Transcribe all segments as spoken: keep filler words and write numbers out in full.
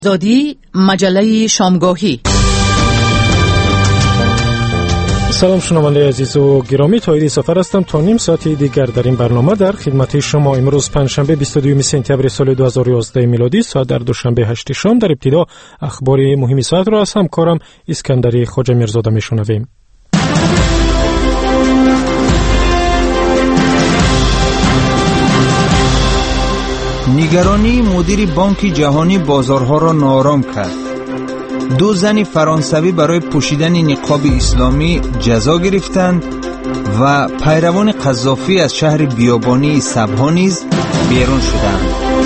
زادی مجله شامگاهی. سلام شنونده عزیز و گرامی، تایید سفر هستم. تا نیم ساعتی دیگر در این برنامه در خدمت شما. امروز پنجشنبه بیست و دوم سپتامبر سال دو هزار و یازده میلادی، ساعت در دوشنبه هشت شام. در ابتدا اخبار مهم ساعت را از همکارم اسکندری خواجه میرزاده میشنویم. نگرانی مدیر بانک جهانی بازارها را ناآرام کرد. دو زن فرانسوی برای پوشیدن نقاب اسلامی جزا گرفتند و پیروان قذافی از شهر بیابانی سبها نیز بیرون شدند.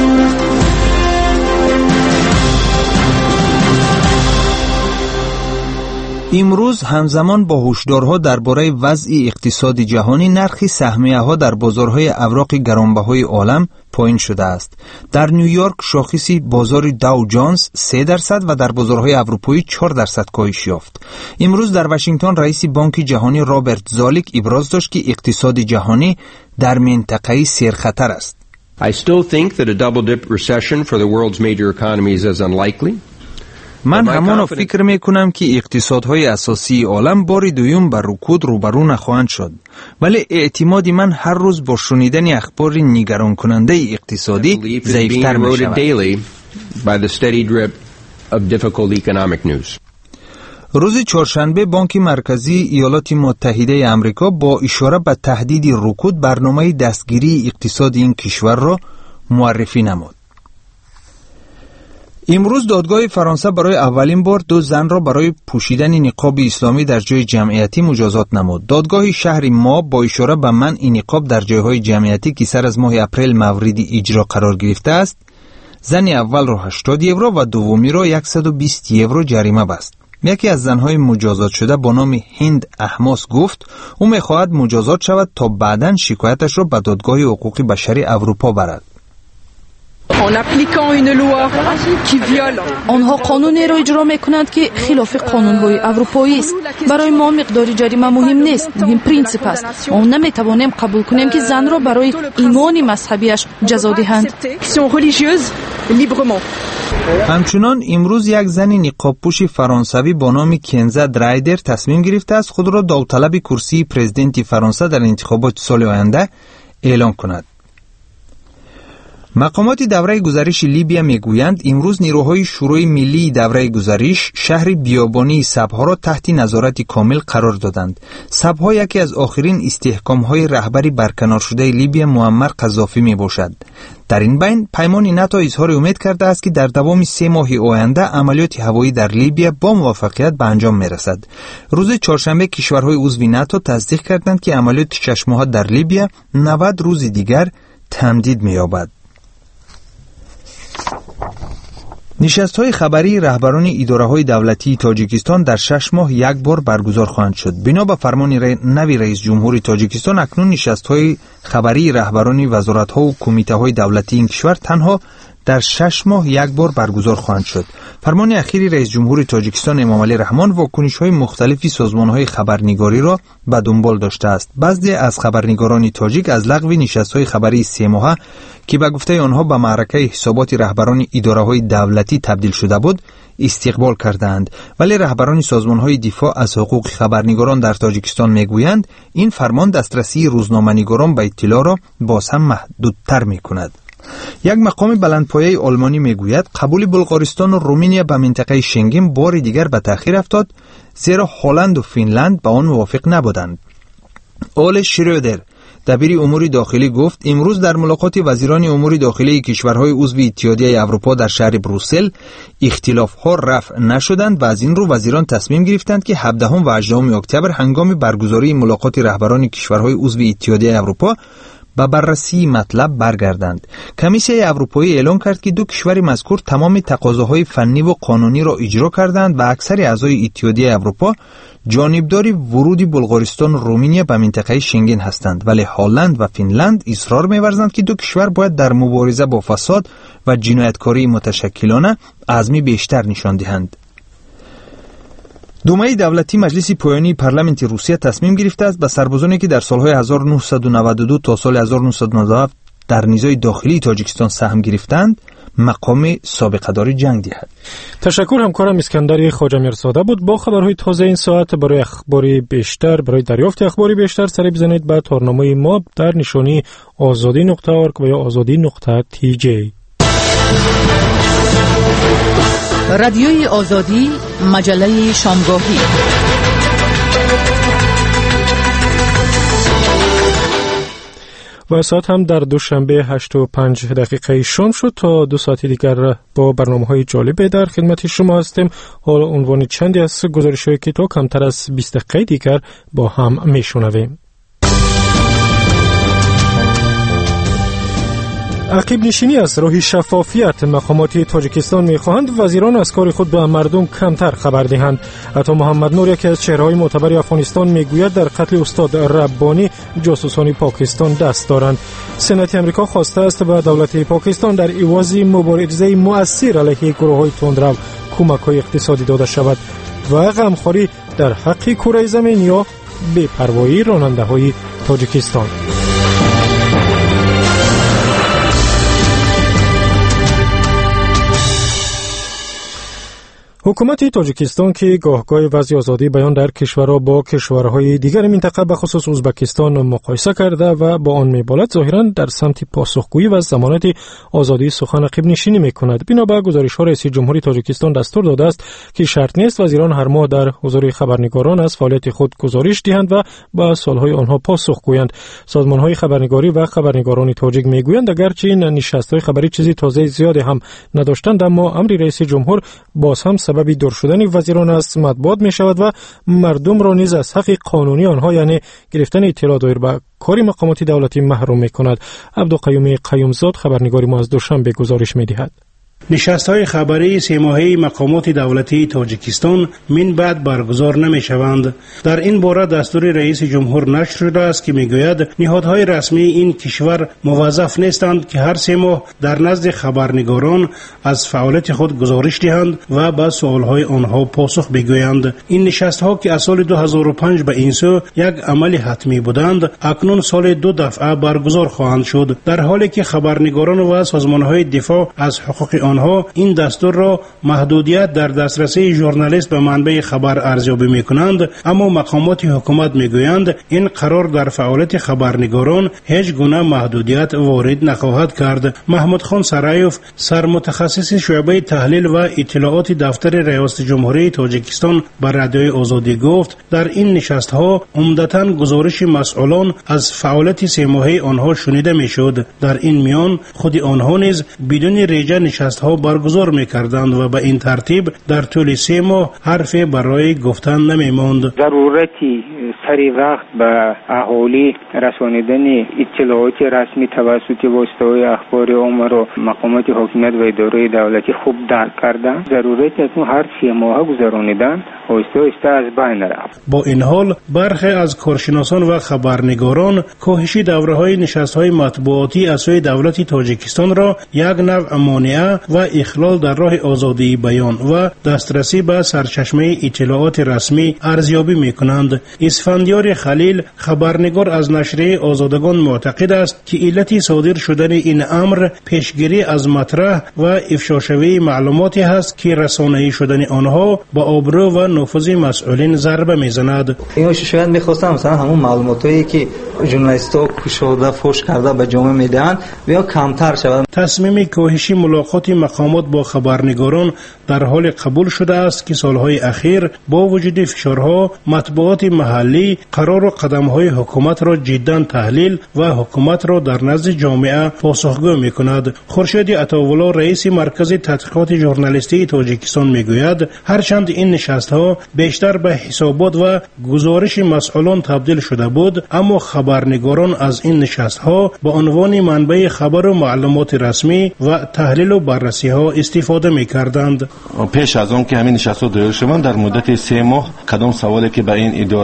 امروز همزمان با هشدارها درباره وضع اقتصاد جهانی، نرخ سهمیه‌ها در بازارهای اوراق گرانبهای عالم پایین شده است. در نیویورک شاخص بازار داو جونز سه درصد و در بازارهای اروپایی چهار درصد کاهش یافت. امروز در واشنگتن رئیس بانک جهانی رابرت زالیک ابراز داشت که اقتصاد جهانی در منطقه سرخطر است. I still think that a double dip recession for the world's major economies is unlikely. من همانا فکر میکنم که اقتصادهای اساسی عالم بار دوم بر رکود روبرو نخواهند شد، ولی اعتماد من هر روز با شنیدن اخبار نگران کننده اقتصادی ضعیفتر میشود. روز چهارشنبه بانک مرکزی ایالات متحده آمریکا با اشاره به تهدید رکود برنامه دستگیری اقتصاد این کشور را معرفی نمود. امروز دادگاه فرانسه برای اولین بار دو زن را برای پوشیدن نقاب اسلامی در جای جمعیتی مجازات نمود. دادگاه شهر ما با اشاره به منع نقاب در جایهای جمعیتی که سر از ماه اپریل مورد اجرا قرار گرفته است، زن اول را هشتاد یورو و دومی را صد و بیست یورو جریمه بست. یکی از زنهای مجازات شده با نام هند احماس گفت او می‌خواهد مجازات شود تا بعداً شکایتش را به دادگاه حقوق بشری اروپا برد. آنها قانونی را اجرا میکنند که خلاف قانون‌های اروپایی است. برای ما مقدار جریمه مهم نیست، مهم پرینسیپ است. ما نمیتوانیم قبول کنیم که زن را برای ایمان مذهبیش جزا دهند. همچنان امروز یک زن نقاب پوش فرانسوی با نام کنزا درایدر تصمیم گرفته است خود را داوطلب کرسی پرزیدنت فرانسه در انتخابات سال آینده اعلام کند. مقامات دوره گزارش لیبیا میگویند امروز نیروهای شورای ملی دوره گزارش شهر بیابانی سبها را تحت نظارت کامل قرار دادند. سبها یکی از آخرین استحکام‌های رهبری برکنار شده لیبیا معمر قذافی می باشد. در این بین پیمان ناتو اظهار امید کرده است که در دوام سه ماه آینده عملیات هوایی در لیبیا با موفقیت به انجام می رسد. روز چهارشنبه کشورهای عضو ناتو تصدیق کردند که عملیات شش ماهه در لیبیا نود روز دیگر تمدید می یابد. نشست‌های خبری رهبران اداره‌های دولتی تاجیکستان در شش ماه یک بار برگزار خواهند شد. بنا به فرمان نوی رئیس جمهور تاجیکستان اکنون نشست‌های خبری رهبران وزارت‌ها و کمیته‌های دولتی این کشور تنها در شش ماه یک بار برگزار خواهند شد. فرمان اخیری رئیس جمهور تاجیکستان امامعلی رحمان واکنش‌های مختلفی سازمان‌های خبرنگاری را به دنبال داشته است. بعضی از خبرنگاران تاجیک از لغو نشست‌های خبری سه ماهه که به گفته آنها به معرکه حسابات رهبران اداره‌های دولتی تبدیل شده بود استقبال کردند، ولی رهبران سازمان‌های دفاع از حقوق خبرنگاران در تاجیکستان میگویند این فرمان دسترسی روزنامه‌نگاران به اطلاع را باز هم محدودتر می‌کند. یک مقام بلندپایه آلمانی میگوید قبول بلغارستان و رومانیا به منطقه شنگن بار دیگر به تأخیر افتاد زیرا هلند و فنلند با آن موافق نبودند. اول شرودر دبیر امور داخلی گفت امروز در ملاقات وزیران امور داخلی کشورهای عضو اتحادیه اروپا در شهر بروسل اختلاف‌ها رفع نشدند و از این رو وزیران تصمیم گرفتند که هفدهم و هجدهم اکتبر هنگام برگزاری ملاقات رهبران کشورهای عضو اتحادیه اروپا با بررسی مطلب برگردند. کمیسیون اروپایی اعلام کرد که دو کشور مذکور تمام تقاضاهای فنی و قانونی را اجرا کردند و اکثر اعضای اتحادیه اروپا جانبدار ورود بلغارستان و رومانیا به منطقه شنگن هستند، ولی هلند و فنلند اصرار می‌ورزند که دو کشور باید در مبارزه با فساد و جنایتکاری متشکلانه عزم بیشتر نشان دهند. دومه دولتی مجلس پایانی پارلمانت روسیه تصمیم گرفته است به سربازانی که در سالهای هزار و نهصد و نود و دو تا سال هزار و نهصد و نود و هفت در نیزهای داخلی تاجیکستان سهم گرفتند مقام سابقه داری جنگ دهد. تشکر همکارم اسکندر خواجه میرزاده بود. با خبرهای تازه این ساعت برای اخباری بیشتر، برای دریافت اخباری بیشتر سری بزنید به تارنامه ما در نشانی آزادی نقطه اورگ و یا آزادی نقطه تی جی. رادیوی آزادی، مجله شامگاهی. و ساعت هم در دوشنبه هشت و پنج دقیقه شام شد. تا دو ساعت دیگر با برنامه‌های جالب در خدمت شما هستیم. حالا عنوان چندی از گزارش‌هایی که تا کمتر از بیست دقیقه دیگر با هم میشنویم. عقب نشینی از راه شفافیت مقامات تاجیکستان می‌خواهند وزیران از کار خود به مردم کمتر خبر دهند. عطا محمد نور، یکی از چهره‌های معتبر افغانستان، میگوید در قتل استاد ربانی جاسوسان پاکستان دست دارند. سنت آمریکا خواسته است به دولت پاکستان در عوض مبارزه مؤثر علیه گروه‌های تندرو کمک‌های اقتصادی داده شود و غمخواری در حق کره زمین یا بی‌پروایی راننده‌های تاجیکستان. حکومت تاجیکستان که گاهگاه وضع آزادی بیان در کشور را با کشورهای دیگر منطقه به خصوص ازبکستان مقایسه کرده و با آن میبالد ظاهرا در سمت پاسخگویی و ضمانت آزادی سخن عقب نشینی میکند. بنا به گزارش‌ها رئیس جمهوری تاجیکستان دستور داده است که شرط نیست وزیران هر ماه در حضور خبرنگاران از فعالیت خود گزارش دهند و به سالهای آنها پاسخ گویند. سازمان‌های خبرنگاری و خبرنگاران تاجیک میگویند اگرچه این نشست‌های خبری چیزی تازه زیاد هم نداشتند، اما امر رئیس جمهور باز هم سببی دور شدن وزیران از مطبوعات می شود و مردم را نیز از حق قانونی آنها یعنی گرفتن اطلاع دایر به کاری مقامات دولتی محروم می کند. عبدالقیوم قیومزاد خبرنگاری ما از دوشنبه گزارش می دهد. نشست‌های خبری سه ماهه مقامات دولتی تاجیکستان من بعد برگزار نمی‌شوند. در این باره دستور رئیس جمهور نشر شده است که می‌گوید نهادهای رسمی این کشور موظف نیستند که هر سه ماه در نزد خبرنگاران از فعالیت خود گزارش دهند و به سوال‌های آنها پاسخ بگویند. این نشست‌ها که از سال دو هزار و پنج به این سو یک عمل حتمی بودند، اکنون سال دو دفعه برگزار خواهند شد، در حالی که خبرنگاران و سازمان‌های دفاع از حقوق آنها این دستور را محدودیت در دسترسی ژورنالیست به منبع خبر ارزیابی می‌کنند، اما مقامات حکومت می‌گویند این قرار در فعالیت خبرنگاران هیچ گونه محدودیت وارد نخواهد کرد. محمود خان سرایوف، سرمتخصص شعبه تحلیل و اطلاعات دفتر ریاست جمهوری تاجیکستان به رادیوی آزادی گفت در این نشست‌ها عمدتاً گزارش مسئولان از فعالیت سه ماهه آنها شنیده می‌شد. در این میان خود آنها نیز بدون ریجه نشست ها برگزار می‌کردند و به این ترتیب در طول سه ماه حرفی برای گفتن نمی‌ماند. ضرورتی سری وقت به اهالی رسانیدن اطلاعات رسمی توسط واسطه‌های اخباری عامه را مقامات حاکمیت و اداره دولتی خوب درک کردند. ضرورتی اکنون هر سه ماه گذراندن آهسته آهسته از بین رفت. با این حال برخی از کارشناسان و خبرنگاران کاهش دوره‌های نشست‌های مطبوعاتی از سوی دولت تاجیکستان را یک نوع مانع و اخلال در راه آزادی بیان و دسترسی به سرچشمه اطلاعات رسمی ارزیابی می‌کنند. اسفندیار خلیل، خبرنگار از نشریه آزادگان، معتقد است که علت صادر شدن این امر پیشگیری از مطرح و افشاشوی معلوماتی هست که رسانه‌ای شدن آنها با آبرو و نفوذ مسئولین ضربه می‌زند. اینا شاید می‌خواستم مثلا همون معلوماتی که ژورنالیست‌ها کشوده فوش کرده به جامعه میدهند بیا کمتر شود. تصمیم کاهش ملاقات مقامات با خبرنگاران در حال قبول شده است که سالهای اخیر با وجود فشارها مطبوعات محلی قرار و قدم‌های حکومت را جداً تحلیل و حکومت را در نزد جامعه پاسخگو می‌کند. خورشید عطاولا، رئیس مرکز تحقیقات ژورنالیستی تاجیکستان میگوید هرچند این نشست‌ها بیشتر به حسابات و گزارش مسئولان تبدیل شده بود، اما خبرنگاران از این نشست‌ها به عنوان منبع خبر و معلومات رسمی و تحلیل و بررسی ها استفاده می‌کردند. پیش از آن که همین نشست‌ها دایر شوند در مدت سه ماه کدام سوالی که به این اداره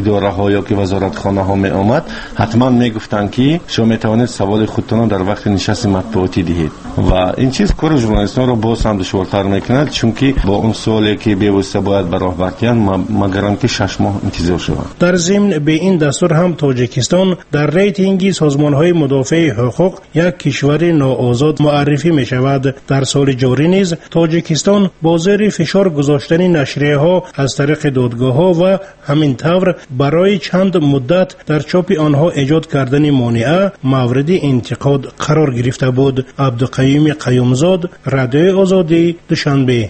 اداره ها یا که وزارت خانه ها می آمد حتما می گفتن که شما می توانید سوال خودتان در وقت نشست مطبوعاتی دهید و این چیز کار ژورنالیستان رو باز هم دشوارتر میکند، چون که با اون سوالی که بی‌واسطه باید به راه بردن مگرم که شش ماه انتظار شود. در ضمن به این دستور هم تاجیکستان در ریتینگ سازمان‌های مدافع حقوق یک کشور ناآزاد معرفی می شود. در سال جاری نیز تاجیکستان با زیر فشار گذاشتن نشریه‌ها از طریق دادگاه‌ها و همین طور برای چند مدت در چاپ آنها ایجاد کردن مانعه مورد انتقاد قرار گرفته بود. عبدالقیوم قیومزاد، رادیوی آزادی، دوشنبه.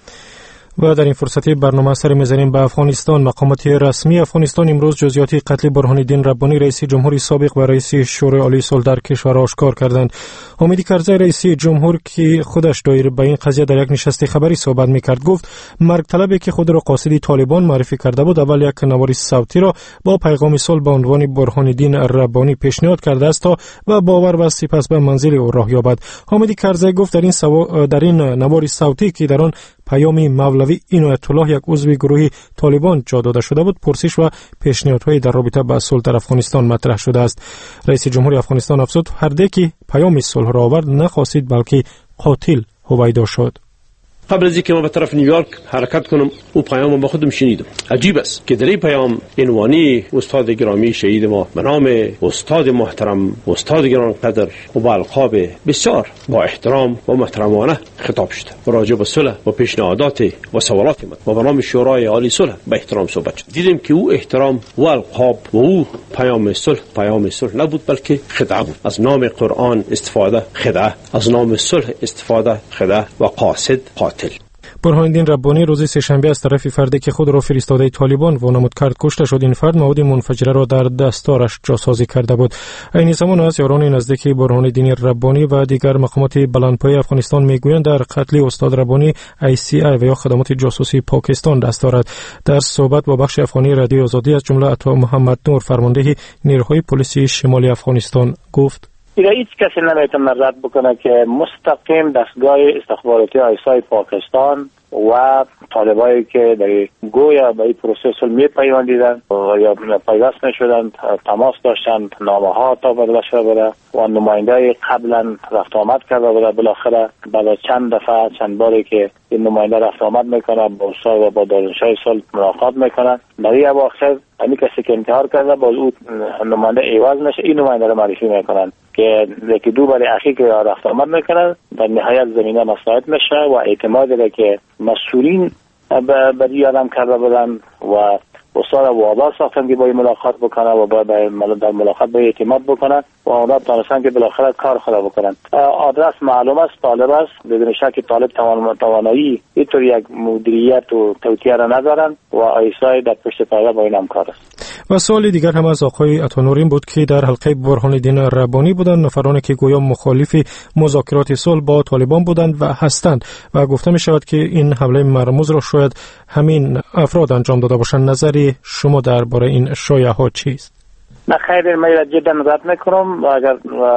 و در این فرصتی برنامه سر می‌زنیم به افغانستان. مقامات رسمی افغانستان امروز جزئیات قتل برهان الدین ربانی رئیس جمهوری سابق و رئیس شورای عالی صلح در کشور آشکار کردند. حامد کرزی رئیس جمهور که خودش دایر به این قضیه در یک نشست خبری صحبت می‌کرد گفت مرگ طلبی که خود را قاصد طالبان معرفی کرده بود اول یک نوار صوتی را با پیغام صلح به عنوان برهان الدین ربانی پیشنهاد کرده است تا و باور و سپس به منزل او راه یابد. حامد کرزی گفت در این سو... در این نوار صوتی که در آن پیام مولوی عنایت الله یک عضو گروه طالبان جا داده شده بود پرسش و پیشنهادهای در رابطه با صلح در افغانستان مطرح شده است. رئیس جمهوری افغانستان افزود هر ده که پیام صلح را آورد نخواستید بلکه قاتل هویدا شد. قبل از اینکه ما به طرف نیویورک حرکت کنم او پیام با خودم شنیدم. عجیب است که در این پیام عنوانی استاد گرامی شهید ما به نام استاد محترم استاد گرانقدر و با القاب بسیار با احترام و محترمانه خطاب شده و راجع به صلح و پیشنهادات و سوالات ما و به نام شورای عالی صلح به احترام صحبت شد. دیدیم که او احترام و القاب و او پیام صلح پیام صلح نبود بلکه خدعه بود. از نام قرآن استفاده خدعه، از نام صلح استفاده خدعه و قاصد قاتل. برهان الدین ربانی روز سه‌شنبه از طرف فردی که خود را فرستاده طالبان وانمود کرد کشته شد. این فرد مواد منفجره را در دستارش جاسازی کرده بود. این زمان از یاران نزدیک برهان الدین ربانی و دیگر مقامات بلندپایه افغانستان میگویند در قتل استاد ربانی ای سی آی و یا خدمات جاسوسی پاکستان دست دارد. در صحبت با بخش افغانی رادیو آزادی از جمله عطا محمد نور فرمانده نیروهای پلیسی شمالی افغانستان گفت هیچ کسی نمیتونه رد بکنه که مستقیم دستگاه استخباراتی آیسای پاکستان و طالبایی که در گویا به این پروسه صلح میپیوندیدن یا پیوست نشدند تماس داشتند، نامه ها تا بدل شده بوده و نماینده قبلا رفت آمد کرده بوده. بالاخره بعد از چند دفعه چند باری که این نماینده رفت آمد میکنه با استاد و با دانشجوی صلح ملاقات میکنه، در این اواخر همین کسی که انتحار کرده باز او نماینده ایواز نشه این نماینده رو معرفی میکنن که یکی دو بار اخیر که رفت آمد میکنن در نهایت زمینه مساعد میشه و اعتماد داره که مسئولین به این آدم کرده بودن و استاد وابا ساختن که با این ملاقات بکنه و با در ملاقات با اعتماد بکنه و اونا تانستن که بالاخره کار خود بکنن. آدرس معلوم است، طالب است، بدون شک طالب توانایی اینطور یک مدیریت و توطیه را ندارن و ایسای در پشت پرده با این همکار است. و سوال دیگر هم از آقای عطانورین بود که در حلقه برهان الدین ربانی بودند، نفرانی که گویا مخالف مذاکرات صلح با طالبان بودند و هستند و گفته می شود که این حمله مرموز را شاید همین افراد انجام داده باشند. نظر شما درباره این شایعه ها چیست؟ نه خیر، من جدا رد میکنم. اگر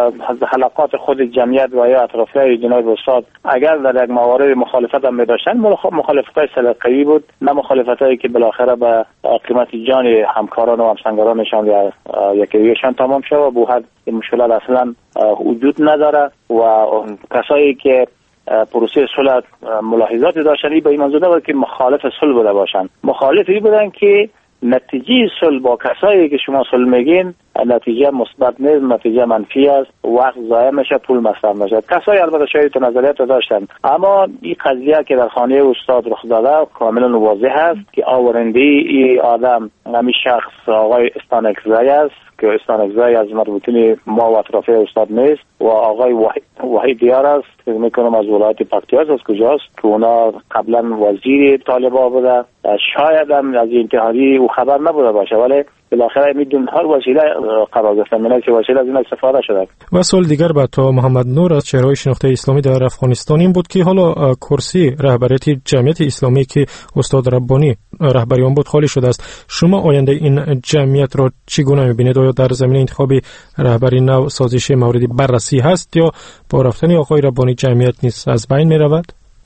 حلقات خود جمعیت و یا اطرافیای جناب استاد اگر در یک موارد مخالفت هم می‌داشتن، مخالفت‌های سلیقه‌ای بود، نه مخالفتایی که بالاخره به قیمت جان همکاران و همسنگرانشان یا یکیشان تمام شد و به حد این مشکلات اصلا وجود نداره و کسایی که پروسه صلح ملاحظاتی داشتن به این منظور نبود که مخالف صلح بوده باشند، مخالفی بودن که نتیجه صلح با کسایی که شما صلح میگین نتیجه مثبت نیست، نتیجه منفی است، وقت ضایع میشه، پول مصرف میشه. کسایی البته شاید تو نظریات داشتن، اما این قضیه که در خانه استاد رخ داده کاملا واضح است که آورنده این آدم همین شخص آقای استانکزی است که استانکزی از مربوطین ما و اطراف استاد نیست و آقای وحید دیار است که میکنم از ولایت پکتیکا است کجاست که اونا قبلا وزیر طالبان بوده، شاید هم از انتحاری او خبر نبوده باشه ولی بالاخره میدون هر وسیله قرار گرفتن منه که وسیله از این استفاده شده. و سوال دیگر با تو محمد نور از چهره‌های شناخته اسلامی در افغانستان این بود که حالا کرسی رهبریت جمعیت اسلامی که استاد ربانی رهبری آن بود خالی شده است. شما آینده این جمعیت را چگونه می‌بینید؟ آیا در زمینه انتخاب رهبری نو سازش موردی بررسی هست یا با رفتن آقای ربانی جمعیت نیز از بین می‌رود؟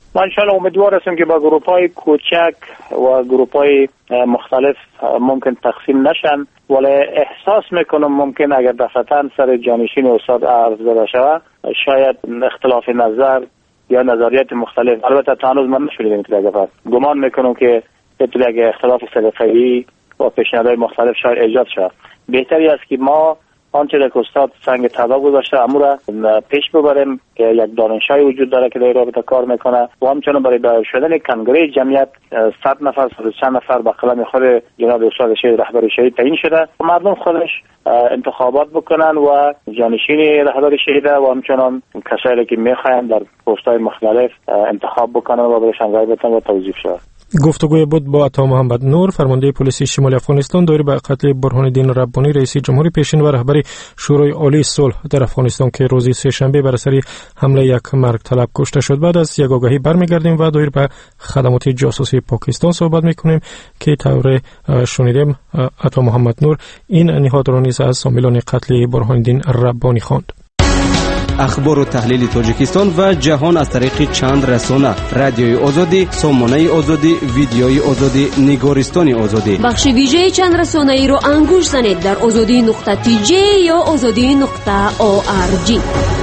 ما انشالله امیدوار هستیم که با گروه‌های کوچک و گروه‌های مختلف ممکن تقسیم نشن، ولی احساس میکنم ممکن اگر دفعتاً سر جانشین استاد عرض زده شود شاید اختلاف نظر یا نظریات مختلف، البته تا هنوز من نشنیدم که دفعه گمان میکنم که یک اختلاف سلیقه‌ای و پیشنهادهای مختلف شاید ایجاد شود. بهتری است که ما آنچه که استاد سنگ طلا گذاشته امو را پیش ببریم که یک دانشجوی وجود داره که در رابطه کار میکنه و همچنان برای دایر شدن کنگره جمعیت صد نفر صد و چند نفر با قلم خود جناب استاد شهید رهبر شهید تعیین شده، مردم خودش انتخابات بکنن و جانشین رهبر شهید و همچنان کسایی که میخواین در پست‌های مختلف انتخاب بکنن و برایشان رای بدن و توظیف شود. گفتگوی بود با عطا محمد نور، فرمانده پلیس شمالی افغانستان، دایر به قتل برهان الدین ربانی رئیس جمهوری پیشین و رهبر شورای عالی صلح در افغانستان که روز سه شنبه بر اثر حمله یک مرگ طلب کشته شد. بعد از یک آگاهی برمیگردیم و دایر به خدمات جاسوسی پاکستان صحبت میکنیم که طور شنیدیم عطا محمد نور این نهاد را نیز از عاملان قتل برهان الدین ربانی خواند. اخبار و تحلیل تاجیکستان و جهان از طریق چند رسانه: رادیوی آزادی، سامانه آزادی، ویدیوی آزادی، نگارستان آزادی. بخش ویژه چند رسانه ای را انگوش زنید در آزادی نقطه تی جی یا آزادی نقطه او آر جی.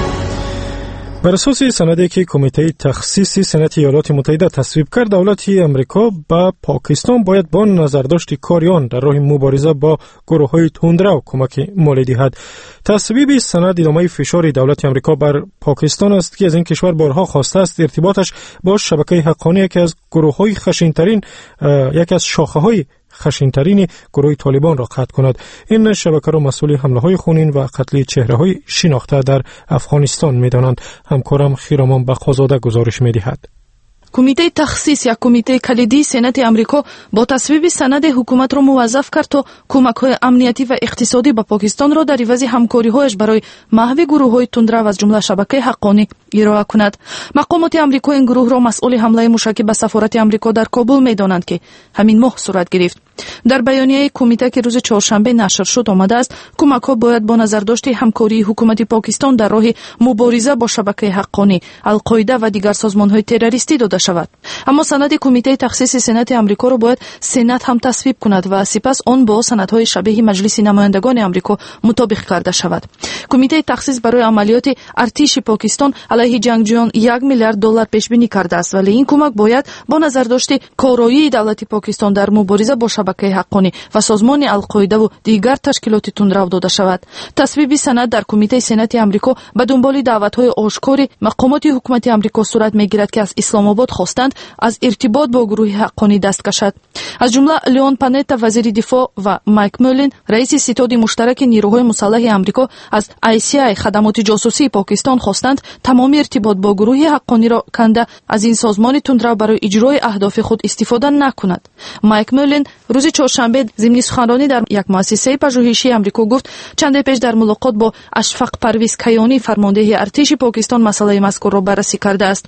بر اساس سندی که کمیته تخصیصی سنت ایالات متحده تصویب کرد، دولت امریکا با پاکستان باید با نظرداشت کاری آن در راه مبارزه با گروه‌های تندرو کمک مالی دهد. تصویب سند ادامه فشار دولت امریکا بر پاکستان است که از این کشور بارها خواسته است ارتباطش با شبکه حقانی یکی از گروه‌های خشن‌ترین یکی از شاخه‌های خشن‌ترین گروه طالبان را قطع کند. این شبکه را مسئول حمله‌های خونین و قتل چهره‌های شناخته در افغانستان می‌دانند. همکارم خیرامان بخازاده گزارش می‌دهد. کمیته تخصیص یا کمیته کلیدی سنت امریکا با تصویب سند حکومت را موظف کرد تا کمک‌های امنیتی و اقتصادی به پاکستان را در عوض همکاری‌هایش برای محو گروه‌های تندرو از جمله شبکه حقانی ارائه کند. مقامات امریکا این گروه را مسئول حمله موشکی به سفارت امریکا در کابل می‌دانند که همین ماه صورت گرفت. در بیانیه کمیته که روز چهارشنبه نشر شد آمده است کمک‌ها باید با نظرداشت همکاری حکومت پاکستان در راه مبارزه با شبکه حقانی، القاعده و دیگر سازمان‌های تروریستی داده شود. اما سند کمیته تخصیص سنت امریکا را باید سنت هم تصویب کند و سپس آن با سندهای شبیه مجلس نمایندگان امریکا مطابق کرده شود. کمیته تخصیص برای عملیات ارتش پاکستان علیه جنگجویان یک میلیارد دلار پیش بینی کرده است، ولی این کمک باید با نظرداشت کارایی دولت پاکستان در مبارزه با شبکه حقانی و سازمان القاعده و دیگر تشکیلات تندرو داده شود. تصویب سند در کمیته سنت امریکا به دنبال دعوت‌های آشکار مقامات حکومت امریکا صورت می‌گیرد که از اسلام آباد خواستند از ارتباط با گروه حقانی دست کشد. از جمله لیون پانتا وزیر دفاع و مایک مولین رئیس ستاد مشترک نیروهای مسلح امریکا از آی سی آی خدمات جاسوسی پاکستان خواستند تمام ارتباط با گروه حقانی را کنده از این سازمان تندرو برای اجرای اهداف خود استفاده نکند. مایک مولین روز چهارشنبه ضمن سخنرانی در یک مؤسسه پژوهشی امریکا گفت چند پیش در ملاقات با اشفاق پرویز کیانی فرمانده ارتش پاکستان مسئله مذکور را بررسی کرده است.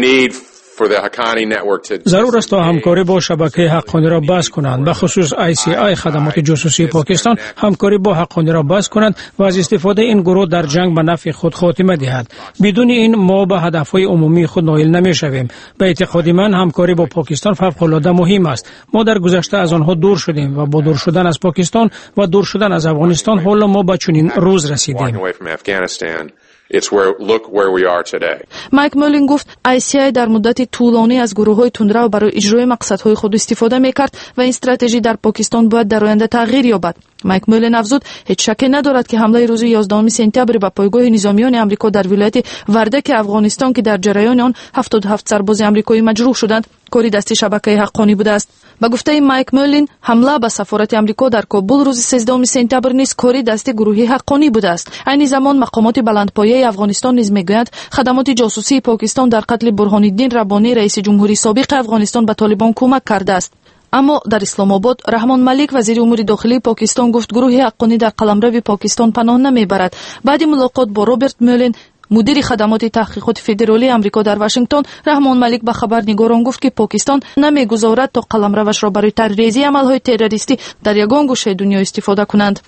ضرور است تا همکاری با شبکه حقانی را بحث کنند، به خصوص آی سی آی خدمات جاسوسی پاکستان همکاری با حقانی را بحث کنند و از استفاده این گروه در جنگ به نفع خود خاتمه دهد. بدون این ما به هدفهای عمومی خود نائل نمی‌شویم. به اعتقاد من همکاری با پاکستان فوق‌العاده مهم است. ما در گذشته از آنها دور شدیم و با دور شدن از پاکستان و دور شدن از افغانستان حالا ما به چنین روز رسیدیم. It's where look where we are today. مایک مولین گفت آی سی آی در مدت طولانی از گروه‌های تندرو برای اجرای مقصدهای خود استفاده می‌کرد و این استراتژی در پاکستان باید در آینده تغییر یابد. مایک مولین افزود هیچ شکی ندارد که حمله روز یازدهم سپتامبر به پایگاه نظامیان آمریکا در ولایت وردک افغانستان که در جریان آن هفتاد و هفت سرباز آمریکایی مجروح شدند کاری دست شبکه حقانی بوده است. با گفته مایک مولین حمله به سفارت آمریکا در کابل روز سیزدهم سپتامبر نیز کاری دست گروه حقانی بوده است. این زمان مقامات بلندپایه افغانستان نیز میگویند خدمات جاسوسی پاکستان در قتل برهان الدین ربانی رئیس جمهوری سابق افغانستان به طالبان کمک کرده است. اما در اسلام آباد رحمان ملیک وزیر امور داخلی پاکستان گفت گروه حقانی در قلمرو پاکستان پناه نمیبرد. بعد ملاقات با رابرت مولین مدیر خدمات تحقیقات فدرالی آمریکا در واشنگتن رحمان ملیک به خبرنگاران گفت که پاکستان نمیگذارد تا قلمروش را برای طرحریزی عملهای تروریستی در یگان گوشه دنیا استفاده کنند.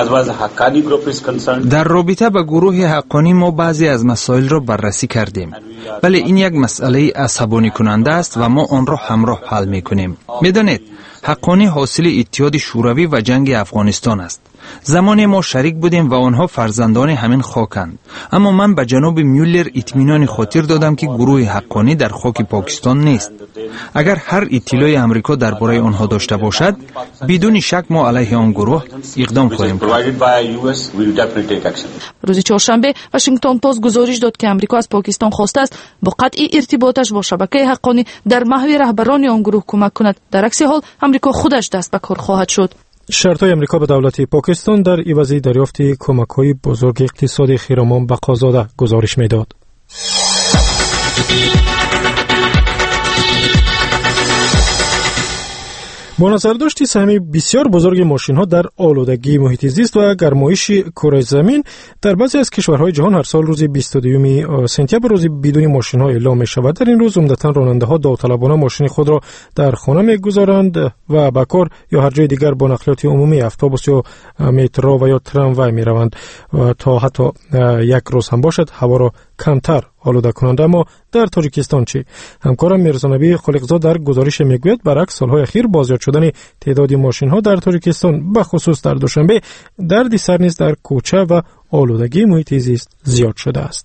در رابطه با گروه حقانی ما بعضی از مسائل را بررسی کردیم، ولی این یک مسئله عصبانی کننده است و ما آن را همراه حل می کنیم. می دانید حقانی حاصل اتحاد شوروی و جنگ افغانستان است. زمانی ما شریک بودیم و آنها فرزندان همین خاکند. اما من به جناب میولر اطمینان خاطر دادم که گروه حقانی در خاک پاکستان نیست. اگر هر اطلاعی امریکا درباره آنها داشته باشد، بدون شک ما علیه آن گروه اقدام خواهیم کرد. روز چهارشنبه واشنگتن پست گزارش داد که امریکا از پاکستان خواسته است با قطع ارتباطش با شبکه حقانی در محو رهبران آن گروه کمک کند. در عکس حال امریکا خودش دست به کار خواهد شد. شرطهای امریکا به دولت پاکستان در عوض دریافت کمک‌های بزرگ اقتصادی خیرامان بقازاده گزارش می‌داد. با نظر داشتی سهم بسیار بزرگ ماشین‌ها در آلودگی محیط زیست و گرمایش کره زمین در بعضی از کشورهای جهان هر سال روز بیست و دو سپتامبر روز بدون ماشین‌ها اعلام می‌شود. در این روز عمدتاً راننده‌ها داوطلبانه ماشین خود را در خانه می‌گذارند و به کار یا هر جای دیگر با نقلیات عمومی اتوبوس یا مترو و یا تراموای می‌روند تا حتی یک روز هم باشد هوا را کمتر آلوده کننده. اما در تاجیکستان چی؟ همکارم میرزانبی خالقزاد در گزارش میگوید برعکس سالهای اخیر بازیافت شدن تعداد ماشین ها در تاجیکستان به خصوص در دوشنبه دردسر نیز در کوچه و آلودگی محیط زیست زیاد شده است.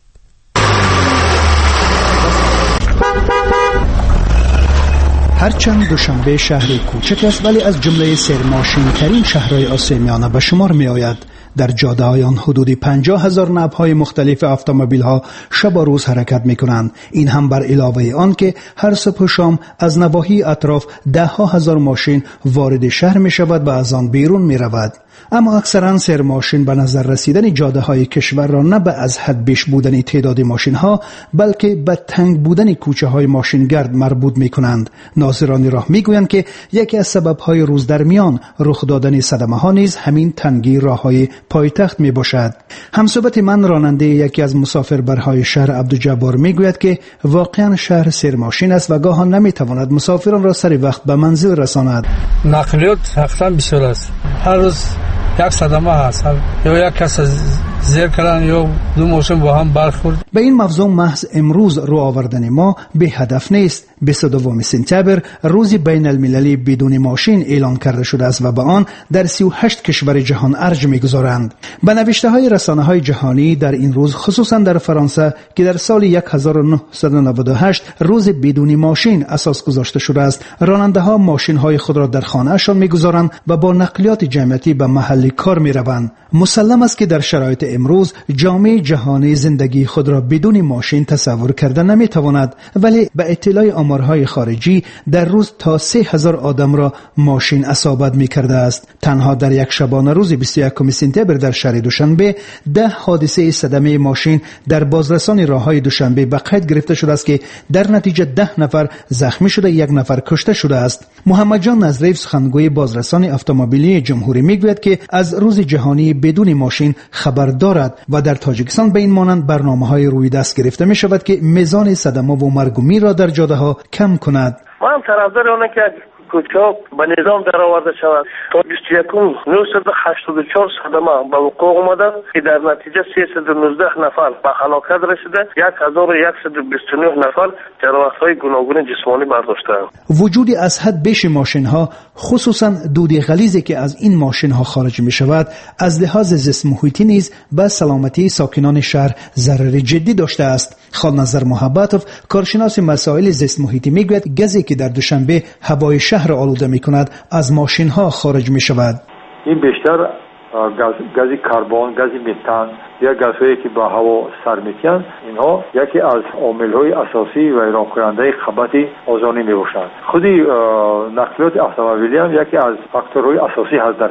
هرچند دوشنبه شهری کوچک است ولی از جمله سرماشین ترین شهرهای آسیای میانه به شمار می آید. در جاده های آن حدود پنجاه هزار نبهای مختلف اتومبیل ها شب و روز حرکت می کنند. این هم بر علاوه آن که هر صبح و شام از نواحی اطراف ده ها هزار ماشین وارد شهر می شود و از آن بیرون می رود. اما اکثرا سر ماشین به نظر رسیدن جاده های کشور را نه به از حد بیش بودن تعداد ماشین ها بلکه به تنگ بودن کوچه های ماشین گرد مربوط می کنند. ناظران راه می گویند که یکی از سبب های روز در میان رخ دادن صدمه ها نیز همین تنگی راه های پایتخت می باشد. همصحبت من راننده یکی از مسافربرهای شهر عبدالجبار می گوید که واقعا شهر سر ماشین است و گاهان نمی تواند مسافران را سر وقت به منزل رساند. نقلیات حقا بسیار است. هر روز یک صدمه هست یا یک کس زیر کردن یا دو ماشین با هم برخورد. به این موضوع محض امروز رو آوردن ما به هدف نیست. بیست و دو سپتامبر روز بین المللی بدون ماشین اعلان کرده شده است و به آن در سی و هشت کشور جهان ارج می‌گذارند. به نوشته های رسانه های جهانی در این روز خصوصا در فرانسه که در سال هزار و نهصد و نود و هشت روز بدون ماشین اساس گذاشته شده است، راننده ها ماشین های خود را در خانه‌شان می‌گذارند و با نقلیات جمعیتی به محل کار می‌روند. مسلم است که در شرایط امروز جامعه جهانی زندگی خود را بدون ماشین تصور کرده نمی‌تواند، ولی به اطلاع آمارهای خارجی در روز تا سه هزار آدم را ماشین اصابت می‌کرده است. تنها در یک شبانه روز بیست و یکم سپتامبر در شهر دوشنبه ده حادثه صدمه ماشین در بازرسان راههای دوشنبه به قید گرفته شده است که در نتیجه ده نفر زخمی شده، یک نفر کشته شده است. محمد جان نظریف سخنگوی بازرسان اتومبیلی جمهوری میگوید که از روز جهانی بدون ماشین خبر دارد و در تاجیکستان به این مانند برنامه‌های روی دست گرفته می شود که میزان صدمه و مرگ و میر را در جاده ها کم کند. ما هم طرفدار آنه که کوچه‌ها به نظام درآورده شود. تا بیست و یکم نهصد و هشتاد و چهار صدمه به وقوع آمده که در نتیجه سیصد و نوزده نفر به هلاکت رسیده، هزار و صد و بیست و نه نفر جراحت‌های گوناگون جسمانی برداشته‌اند. وجود از حد بیش ماشین‌ها، خصوصا دود غلیظی که از این ماشین‌ها خارج می‌شود، از لحاظ زیست محیطی نیز به سلامتی ساکنان شهر ضرر جدی داشته است. خالنظر محبتوف کارشناس مسائل زیست محیطی میگوید گازی که در دوشنبه هوای شهر آلوده میکند از ماشین ها خارج می شود. این بیشتر گاز گاز کربن، گاز متان یا گازهایی که با هوا سر می‌کنند، اینها یکی از عامل‌های اساسی و ایران کننده خبات اوزونی میباشند. خودی نقلیات اتومبیلی هم یکی از فاکتورهای اساسی هست در این.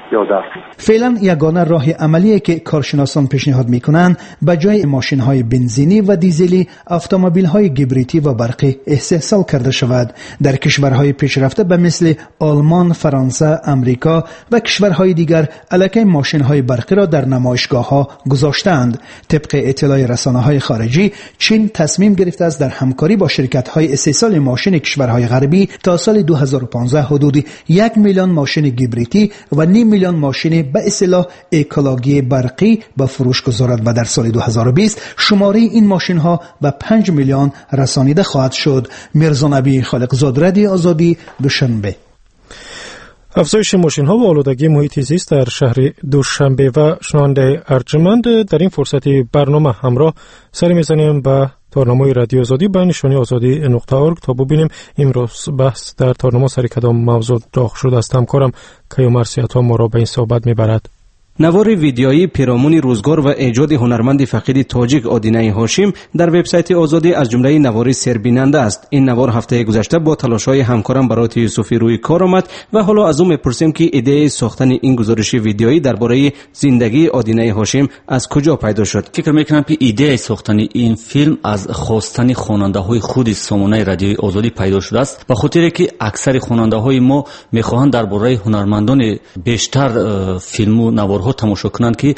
یاد است. فعلا یگانه راه عملیه که کارشناسان پیشنهاد میکنن به جای ماشین های بنزینی و دیزلی اتومبیل های گیبریتی و برقی استحصال کرده شود. در کشورهای پیشرفته به مثل آلمان، فرانسه، امریکا و کشورهای دیگر الکی ماشین های برقی را در نمایشگاه ها گذاشتند. طبق اطلاع رسانه های خارجی، چین تصمیم گرفته است در همکاری با شرکت های استحصال ماشین کشورهای غربی تا سال دو هزار و پانزده حدود یک میلیون ماشین گیبریتی و نیم میلیون ماشین به اصطلاح اکولوژی برقی به فروش گذارد و در سال دو هزار و بیست شماره این ماشین ها به پنج میلیون رسانیده خواهد شد. میرزا نبی خالقزاد، رادیو آزادی، دوشنبه. افزایش ماشین ها و آلودگی محیط زیست در شهر دوشنبه و شنونده ارجمند، در این فرصت برنامه همراه سر میزنیم به تارنامه رادیو آزادی به نشانی آزادی نقطه اورگ تا ببینیم امروز بحث در تارنامه سر کدام موضوع داغ شده است. همکارم کیومرث سیاتا ما را به این صحبت میبرد. نوار ویدیویی پیرامون روزگار و ایجاد هنرمند فقید تاجیک آدینه هاشم در وبسایت آزادی از جمله نواری سربیننده است. این نوار هفته گذشته با تلاش‌های همکارم برات یوسفی روی کار آمد و حالا از او میپرسیم که ایده ساختن این گزارش ویدیویی درباره زندگی آدینه هاشم از کجا پیدا شد. فکر میکنم که ایده ساختن این فیلم از خواستن خواننده‌های خود سامانه رادیوی آزادی پیدا شده است، به خاطر که اکثر خواننده‌های ما میخواهند درباره هنرمندان بیشتر فیلم و نوار تماشا کنند که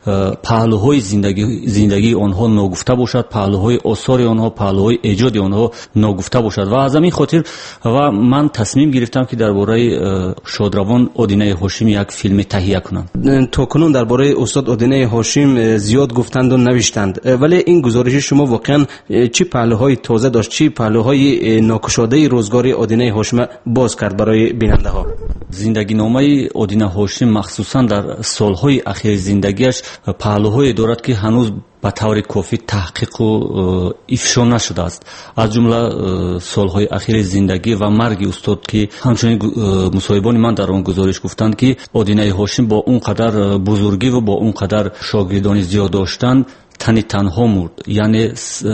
پهلوهای زندگی زندگی آنها ناگفته باشد، پهلوهای آثار آنها، پهلوهای ایجاد آنها ناگفته باشد و از همین خاطر و من تصمیم گرفتم که درباره شادروان آدینه هاشم یک فیلم تهیه کنم. تا کنون درباره استاد آدینه هاشم زیاد گفتند و نوشتند، ولی این گزارش شما واقعا چه پهلوهای تازه داشت، چه پهلوهای ناکشاده روزگار آدینه هاشم باز کرد برای بیننده ها؟ زندگی نامه آدینه هاشم مخصوصا در سالهای اخیر زندگیش پهلوهای دارد که هنوز به طور کافی تحقیق و افشا نشده است. از جمله سالهای اخیر زندگی و مرگ استاد که همچنین مصاحبان من در آن گزارش گفتند که آدینه هاشم با اون قدر بزرگی و با اون قدر شاگردان زیاد داشتن تنی تنها مرد. یعنی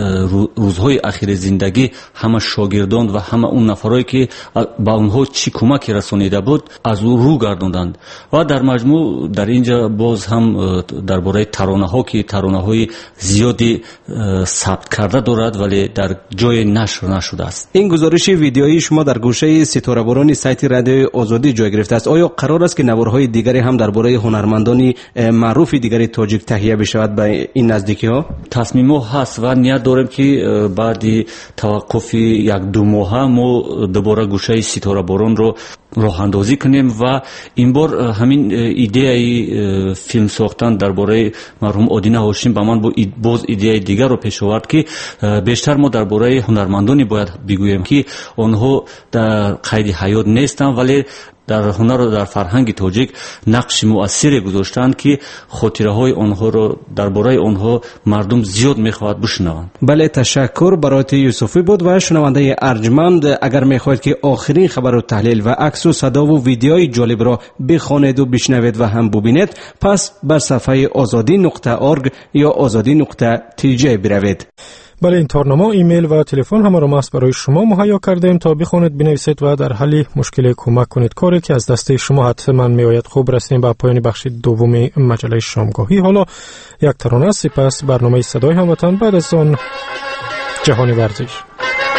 روزهای اخیر زندگی همه شاگردان و همه اون نفرایی که با اونها چی کمکی رسانیده بود از او رو گرداندند. و در مجموع در اینجا باز هم درباره ترانه ها که ترانه های زیادی ثبت کرده دارد ولی در جای نشر نشده است. این گزارش ویدیویی شما در گوشه ستاره باران سایت رادیو آزادی جای گرفته است. آیا قرار است که نوارهای دیگری هم درباره هنرمندان معروف دیگری تاجیک تهیه بشود به این نزدیکی ها؟ تصمیم ما هست و نیت داریم که بعد توقف یک دو ماه ما دوباره گوشه ستاره باران رو راه اندازی کنیم و این بار همین ایده فیلم ساختن درباره مرحوم آدینه هاشم به من باز ایده دیگر رو پیش آورد که بیشتر ما درباره هنرمندانی باید بگوییم که آنها در قید حیات نیستند ولی در هنر و در فرهنگ تاجیک نقش مؤثری گذاشتند که خاطره های آنها رو درباره آنها مردم زیاد میخواهد بشنوند. بله، تشکر برات یوسفی بود. و شنونده ارجمند، اگر میخواهید که آخرین خبر و تحلیل و عکس و صدا و ویدیوی جالب را بخوانید و بشنوید و هم ببینید، پس بر صفحه آزادی نقطه اورگ یا آزادی نقطه تی جی بروید. بله، این تارنامه ایمیل و تلفن همه را ما برای شما مهیا کردیم تا بخونید، بنویسید و در حل مشکل کمک کنید، کاری که از دسته شما حتما میآید. خوب رسیدیم به پایان بخش دوم مجله شامگاهی. حالا یک ترانه، سپس برنامه صدای هموطن، بعد از آن جهانی ورزش.